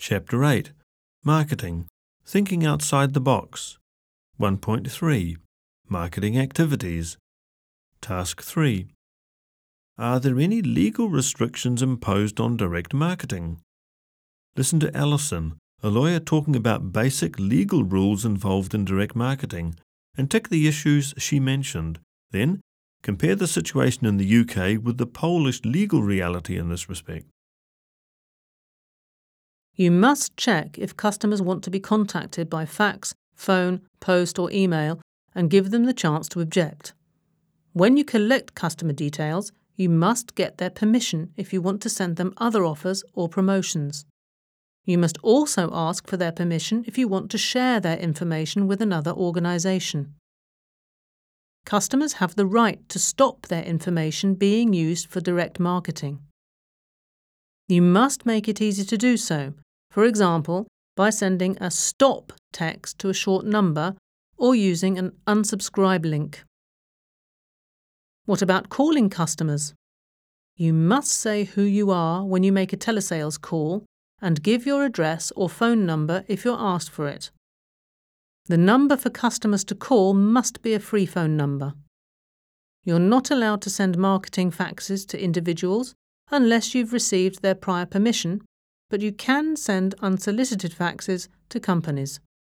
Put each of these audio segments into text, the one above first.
Chapter 8. Marketing. Thinking outside the box. 1.3. Marketing activities. Task 3. Are there any legal restrictions imposed on direct marketing? Listen to Alison, a lawyer, talking about basic legal rules involved in direct marketing, and tick the issues she mentioned. Then, compare the situation in the UK with the Polish legal reality in this respect. You must check if customers want to be contacted by fax, phone, post or email and give them the chance to object. When you collect customer details, you must get their permission if you want to send them other offers or promotions. You must also ask for their permission if you want to share their information with another organisation. Customers have the right to stop their information being used for direct marketing. You must make it easy to do so, for example, by sending a stop text to a short number or using an unsubscribe link. What about calling customers? You must say who you are when you make a telesales call and give your address or phone number if you're asked for it. The number for customers to call must be a free phone number. You're not allowed to send marketing faxes to individuals unless you've received their prior permission, but you can send unsolicited faxes to companies.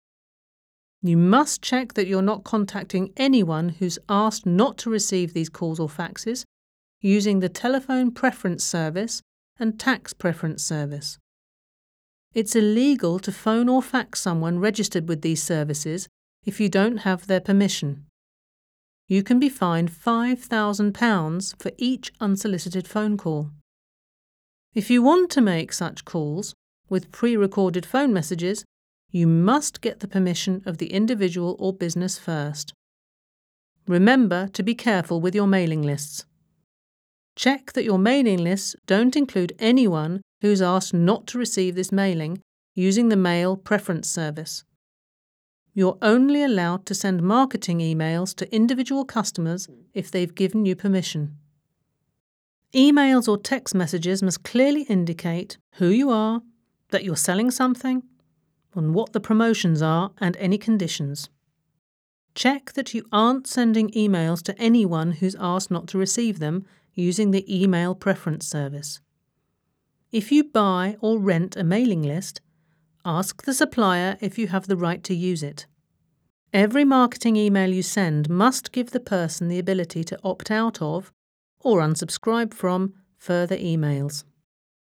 You must check that you're not contacting anyone who's asked not to receive these calls or faxes using the telephone preference service and tax preference service. It's illegal to phone or fax someone registered with these services if you don't have their permission. You can be fined £5,000 for each unsolicited phone call. If you want to make such calls with pre-recorded phone messages, you must get the permission of the individual or business first. Remember to be careful with your mailing lists. Check that your mailing lists don't include anyone who's asked not to receive this mailing using the mail preference service. You're only allowed to send marketing emails to individual customers if they've given you permission. Emails or text messages must clearly indicate who you are, that you're selling something, and what the promotions are and any conditions. Check that you aren't sending emails to anyone who's asked not to receive them using the email preference service. If you buy or rent a mailing list, ask the supplier if you have the right to use it. Every marketing email you send must give the person the ability to opt out of or unsubscribe from further emails.